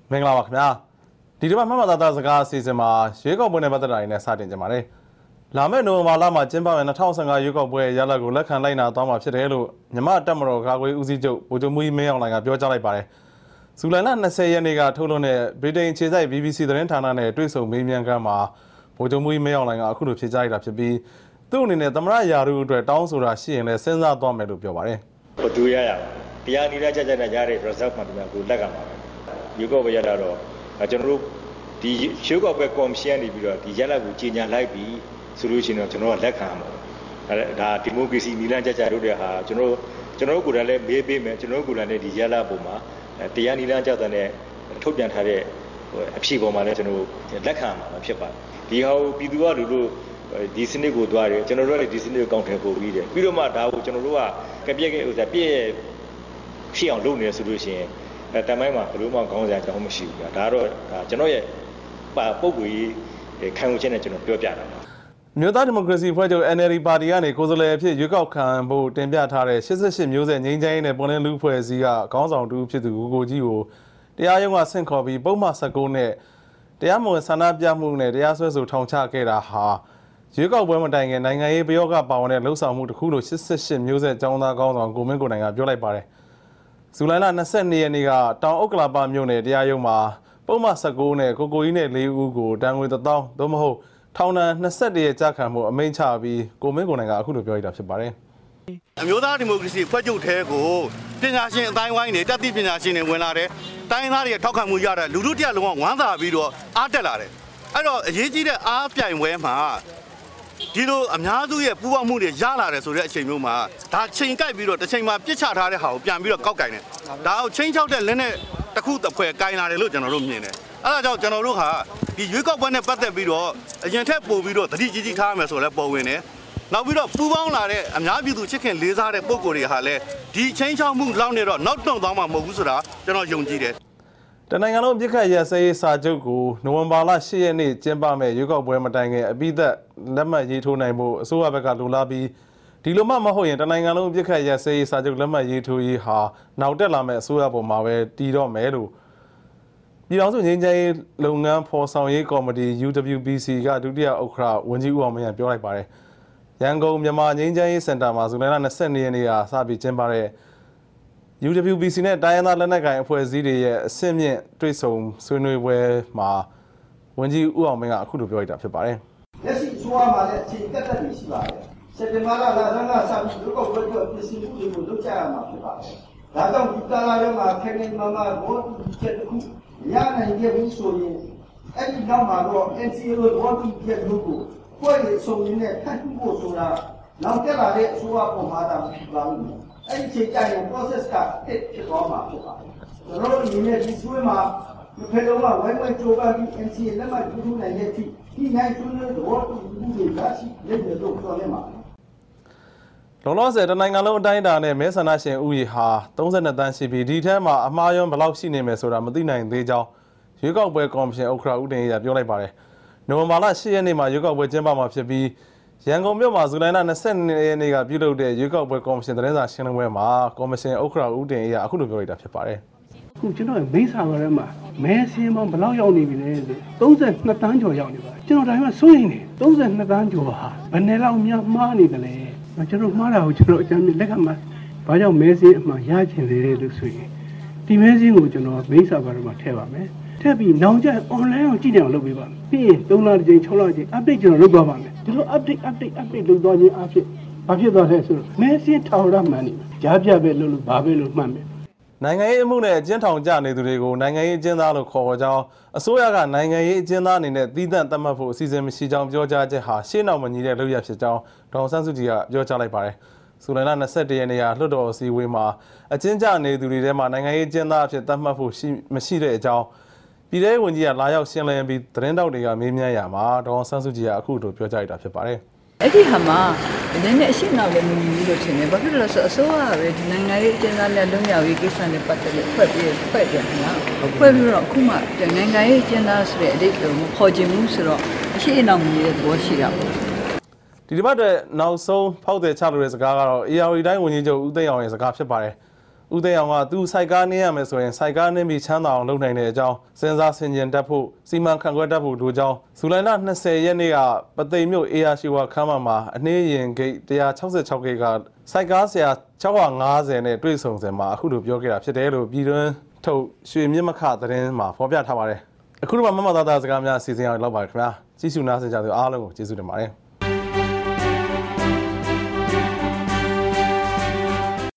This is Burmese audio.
မင်္ဂလာပါခင်ဗျာဒီတစ်ပတ်မှတ်မှတ်သားသားစကားအစီအစဉ်မှာရွေးကောက်ပွဲနဲ့ပတ်သက်တာတွေနဲ့စတင်ကြပါမယ်လာမယ့်နိုဝင်ဘာလမှာကျင်းပမယ့်2015ရွေးကောက်ပွဲရလဒ်ကိုလက်ခံလိုက်နာသွားမှာဖြစ်တယ်လို့မြန်မာတပ်မတော်ကာကွယ်ဦးစီးချုပ်ဗိုလ်ချုပ်မှူးကြီးမင်းအောင်လှိုင်ကပြောကြားလိုက်ပါတယ်ဇူလိုင်လ20ရက်နေ့ကထုတ်လွှင့်တဲ့ဗြိတိန်ခြေစိုက် BBC သတင်းဌာနနဲ့တွေ့ဆုံမေးမြန်းခန်းမှာဗိုလ်ချုပ်မှူးကြီးမင်းအောင်လှိုင်ကအခုလိုဖြေကြားလိုက်တာဖြစ်ပြီးသူ့အနေနဲ့သမရယာရုအတွက်တောင်းဆိုတာရှိရင်လည်းစဉ်းစားသွားမယ်လို့ပြောပါတယ်ဘယ်သူရရတရားနိဒကြကြနဲ့ကြားတဲ့ result မှတရားကိုလက်ကမှာရွေးကောက်ပွဲရတာတော့ကျွန်တော်တို့ဒီရွေးကောက်ပွဲကော်မရှင်နေပြီးတော့ဒီရလဒ်ကိုကြီးညာလိုက်ပြီးဆိုလို့ရှိရင်တော့ကျွန်တော်ကလက်ခံမှာဒါဒီမိုကရေစီနိလကြကြတို့တဲ့ဟာကျွန်တော်တို့ကိုယ်တိုင်လည်းမေးပေးမယ်ကျွန်တော်တို့ကိုယ်တိုင်လည်းဒီရလဒ်ပုံမှာတရားနိလကြတဲ့ထုတ်ပြန်ထားတဲ့အဖြေပေါ်မှာလည်းကျွန်တော်လက်ခံမှာဖြစ်ပါတယ်ဒီဟာကိုပြည်သူကလူတို့ဒီစနစ်ကိုသွားတယ်ကျွန်တော်တို့လည်းဒီစနစ်ကိုကောင်းထည့်ပို့ပြီးတယ်ပြီးတော့မှဒါကိုကျွန်တော်တို့ကပြည့်ဥစ္စာပြည့်ဖြစ်အောင်လုပ်နေဆိုလို့ရှိရင်တမိုင်းမှာဘယ်လိုမှခေါင်းစားကြောင်းမရှိဘူးဒါတော့ကျွန်တော်ရဲ့ပုံကိုခံယူချက်နဲ့ကျွန်တော်ပြောပြတာပါမြို့သားဒီမိုကရေစီဖွဲ့ချုပ် NLD ပါတီကနေကိုယ်စားလှယ်အဖြစ်ရွေးကောက်ခံဖို့တင်ပြထားတဲ့88မျိုးဆက်ငြိမ်းချမ်းရေးနဲ့ပေါ်လင်းလူဖွဲ့စည်းကခေါင်းဆောင်တူဖြစ်သူကိုကြီးကိုတရားရုံးကဆင့်ခေါ်ပြီးပုံမှန်19နဲ့တရားမဝင်ဆန္ဒပြမှုနဲ့တရားစွဲဆိုထောင်ချခဲ့တာဟာရွေးကောက်ပွဲမတိုင်ခင်နိုင်ငံရေးပယောဂပါဝင်တဲ့လှုပ်ဆောင်မှုတစ်ခုလို့88မျိုးဆက်ចောင်းသားခေါင်းဆောင်ကိုမင်းကိုနိုင်ကပြောလိုက်ပါတယ်ဇူလိုင်လ22ရက်နေ့ကတောင်ဥက္ကလာပမြို့နယ်တရားရုံးမှာပုံမှန်19နဲ့ကိုကြီးနဲ့4ဦးကိုတန်ငွေ1000သို့မဟုတ်ထောင်ဒဏ်21ရက်ကြာခံမှုအမိန့်ချပြီးကိုမင်းကိုနိုင်ကအခုလိုပြောလိုက်တာဖြစ်ပါတယ်အမျိုးသားဒီမိုကရေစီဖွဲ့ချုပ်ထဲကိုပညာရှင်အတိုင်းဝိုင်းတွေတက်သည့်ပညာရှင်တွေဝင်လာတယ်တိုင်းသားတွေထောက်ခံမှုရတဲ့လူထုတရလုံးကဝမ်းသာပြီးတော့အားတက်လာတယ်အဲ့တော့အရေးကြီးတဲ့အားပြိုင်ပွဲမှာဒီလိုအများစုရဲ့ပူးပေါင်းမှုတွေရလာတယ်ဆိုတဲ့အချိန်မျိုးမှာဒါချိန်ကိုက်ပြီးတော့တစ်ချိန်မှာပြစ်ချထားတဲ့ဟာကိုပြန်ပြီးတော့ကောက်ကင်တယ်ဒါကိုချိန်ချောက်တဲ့လက်နဲ့တစ်ခုတစ်ဖွဲကင်လာတယ်လို့ကျွန်တော်တို့မြင်တယ်အဲ့ဒါကြောင့်ကျွန်တော်တို့ဟာဒီရွေးကောက်ပွဲနဲ့ပတ်သက်ပြီးတော့အရင်ထက်ပိုပြီးတော့တတိကြီးကြီးထားရမယ်ဆိုလဲပေါ်ဝင်တယ်နောက်ပြီးတော့ပူးပေါင်းလာတဲ့အများပြည်သူချစ်ခင်လေးစားတဲ့ပုံကိုယ်တွေဟာလည်းဒီချိန်ချောက်မှုလောက်နေတော့နောက်တွန့်သွားမှာမဟုတ်ဘူးဆိုတာကျွန်တော်ယုံကြည်တယ်တနိုင်ငံလုံးပြစ်ခတ်ရစရေးစာချုပ်ကိုနိုဝင်ဘာလ10ရက်နေ့ကျင်းပမဲ့ရွေးကောက်ပွဲမတိုင်ခင်အပိသက်လက်မှတ်ရေးထိုးနိုင်ဖို့အစိုးရဘက်ကလိုလားပြီးဒီလိုမှမဟုတ်ရင်တနိုင်ငံလုံးပြစ်ခတ်ရစရေးစာချုပ်လက်မှတ်ရေးထိုးရေးဟာနောက်တက်လာမဲ့အစိုးရပေါ်မှာပဲတည်တော့မယ်လို့ပြည်ထောင်စုငြိမ်းချမ်းရေးလုပ်ငန်းဖော်ဆောင်ရေးကော်မတီ UWBC ကဒုတိယဥက္ကဋ္ဌဝန်ကြီးဦးအောင်မင်းကပြောလိုက်ပါတယ်ရန်ကုန်မြန်မာငြိမ်းချမ်းရေးစင်တာမှာဇူလိုင်လ22ရက်နေ့ကစပြီးကျင်းပတဲ့ UWBC နဲ့တိုင်းရင်းသားလက်နက်ကိုင်အဖွဲ့အစည်းတွေရဲ့အဆင့်မြင့်တွေ့ဆုံဆွေးနွေးပွဲမှာဝန်ကြီးဦးအောင်မင်းကအခုလိုပြောလိုက်တာဖြစ်ပါတယ်လက်ရှိဆိုရမှာလည်းအချိန်တက်တက်ပြီးရှိပါတယ်စက်တင်ဘာလလဆန်းကစပြီးလူကောက်ပွဲအတွက်ပြည်စည်းမှုတွေကိုလုပ်ကြရမှာဖြစ်ပါတယ်ဒါကြောင့်ဒီကာလထဲမှာခင်ခင်မာမာဘောချက်တစ်ခုရနိုင်ခဲ့ဘူးဆိုရင်အဲ့ဒီနောက်မှာတော့ NCA လို့ဘောတူချက်လို့ကိုဖွဲ့ရဆုံရင်းနဲ့ထပ်ဖို့ဆိုတာနောက်တက်လာတဲ့အစိုးရပုံမှာတာဖြစ်ပါလိမ့်မယ်အဲ့ဒီချိန်ကျရင် process ကတစ်ဖြစ်သွားမှာဖြစ်ပါတယ်ကျွန်တော်တို့ဒီနေ့ဒီဆွေးမှာဒီဖေလုံးကဝိုင်းဝိုင်းကြိုးပမ်းပြီး NCA လက်မှတ်ထိုးနိုင်တဲ့အထိဒီနိုင်ဆွေးနွေးတော့ဒီမှုတွေရရှိလက်ရတော့ပြောနေမှာလောလောဆယ်တနိုင်ငံလုံးအတိုင်းအတာနဲ့မဲဆန္ဒရှင်ဥယျာဟာ32တန်းရှိပြီးဒီထဲမှာအမှားယွင်းဘယ်လောက်ရှိနေမယ်ဆိုတာမသိနိုင်သေးကြောင်းရွေးကောက်ပွဲကော်မရှင်ဥက္ကဋ္ဌဦးတင်အေးကပြောလိုက်ပါတယ်နိုဝင်ဘာလ10ရက်နေ့မှာရွေးကောက်ပွဲကျင်းပမှာဖြစ်ပြီးရန်ကုန်မြို့မှာဇူလိုင်လ22ရက်နေ့ကပြုလုပ်တဲ့ရွေးကောက်ပွဲကော်မရှင်သတင်းစာရှင်းလင်းပွဲမှာကော်မရှင်ဥက္ကဋ္ဌဦးတင်အေးကအခုလိုပြောလိုက်တာဖြစ်ပါတယ်အခုကျွန်တော်မိတ်ဆာထဲမှာမဲစင်းမောင်ဘယ်လောက်ရောက်နေပြီလဲ32တန်းကျော်ရောက်နေပါကျွန်တော်ဒါမှစိုးရင်နေ32တန်းကျော်ဟာဘယ်နဲ့လောက်များမှားနေတယ်လဲကျွန်တော်မှားတာကိုကျွန်တော်အကြမ်းလက်ကမှဘာကြောင့်မဲစင်းအမှန်ရချင်သေးတယ်လို့ဆိုရင်ဒီမဲစင်းကိုကျွန်တော်မိတ်ဆာထဲမှာထည့်ပါမယ်ထည့်ပြီးနောက်ကျ online ကိုကြည့်နေအောင်လုပ်ပေးပါမယ်ပြီးရင်3လတစ်ချိန်6လတစ်ချိန် update ကျွန်တော်လုပ်သွားပါမယ်ဒီလို update လုပ်သွားခြင်းအဖြစ်ဘာဖြစ်သွားလဲဆိုတော့မဲစင်းထောင်ရမှန်နေကြားပြပဲလို့ဘာပဲလို့မှတ်မယ်နိုင်ငံရေးအမှုနဲ့အကျဉ်းထောင်ကျနေသူတွေကိုနိုင်ငံရေးအကျဉ်းသားလို့ခေါ်ကြောင်းအစိုးရကနိုင်ငံရေးအကျဉ်းသားအနေနဲ့တည်တံ့သတ်မှတ်ဖို့အစီအစဉ်မရှိကြောင်းပြောကြားချက်ဟာရှေ့နောက်မညီတဲ့လုပ်ရဖြစ်ကြောင်းဒေါ်ဆန်းစုကြည်ကပြောကြားလိုက်ပါတယ်။ဇူလိုင်လ21ရက်နေ့ကလွှတ်တော်အစည်းအဝေးမှာအကျဉ်းကျနေသူတွေထဲမှာနိုင်ငံရေးအကျဉ်းသားအဖြစ်သတ်မှတ်ဖို့မရှိတဲ့အကြောင်းပြည်ထောင်စုဝန်ကြီးကလာရောက်ရှင်းလင်းပြီးသတင်းတောက်တွေကမေးမြန်းရမှာဒေါ်ဆန်းစုကြည်ကအခုလိုပြောကြားလိုက်တာဖြစ်ပါတယ်။အဲ့ဒီဟာမှာနည်းနည်းအရှိနောက်လည်းမမြင်ဘူးလို့ထင်တယ်။ဘာဖြစ်လို့လဲဆိုအစိုးရကပဲဒီနိုင်ငံရေးအကျဉ်းသားနဲ့လုံခြုံရေးကိစ္စနဲ့ပတ်သက်လို့ဖွဲ့ပြန်ခင်ဗျာ။ဖွဲ့ပြီးတော့အခုမှနိုင်ငံရေးအကျဉ်းသားဆိုတဲ့အတိတ်ကိုမခေါ်ချင်ဘူးဆိုတော့အရှိနောက်မြင်တဲ့သဘောရှိတာပေါ့။ဒီတစ်ပတ်အတွက်နောက်ဆုံးဖောက်တယ်ချလို့တဲ့စကားကတော့ AR တိုင်းဝန်ကြီးချုပ်ဦးသိန်းအောင်ရဲ့စကားဖြစ်ပါတယ်။ဦးသိန်းအောင်ကသူစိုက်ကားနင်းရမယ်ဆိုရင်စိုက်ကားနင်းပြီးချမ်းသာအောင်လုပ်နိုင်တဲ့အကြောင်းစဉ်းစားဆင်ခြင်တတ်ဖို့စီမံခန့်ခွဲတတ်ဖို့လိုကြောင်းဇူလိုင်လ20ရက်နေ့ကပသိမ်မြို့အေယာရှိဝါခမ်းမမှာအနှေးရင်ဂိတ်166ဂိတ်ကစိုက်ကားဆရာ650နဲ့တွေ့ဆုံစဉ်မှာအခုလိုပြောခဲ့တာဖြစ်တယ်လို့ပြည်တွင်းထုတ်ရွှေမြင့်မခသတင်းမှာဖော်ပြထားပါတယ်အခုတော့မမသားသားစကားများအစီအစဉ်အောင်လောက်ပါခင်ဗျာကြည့်ရှုနားဆင်ကြသူအားလုံးကိုကျေးဇူးတင်ပါတယ်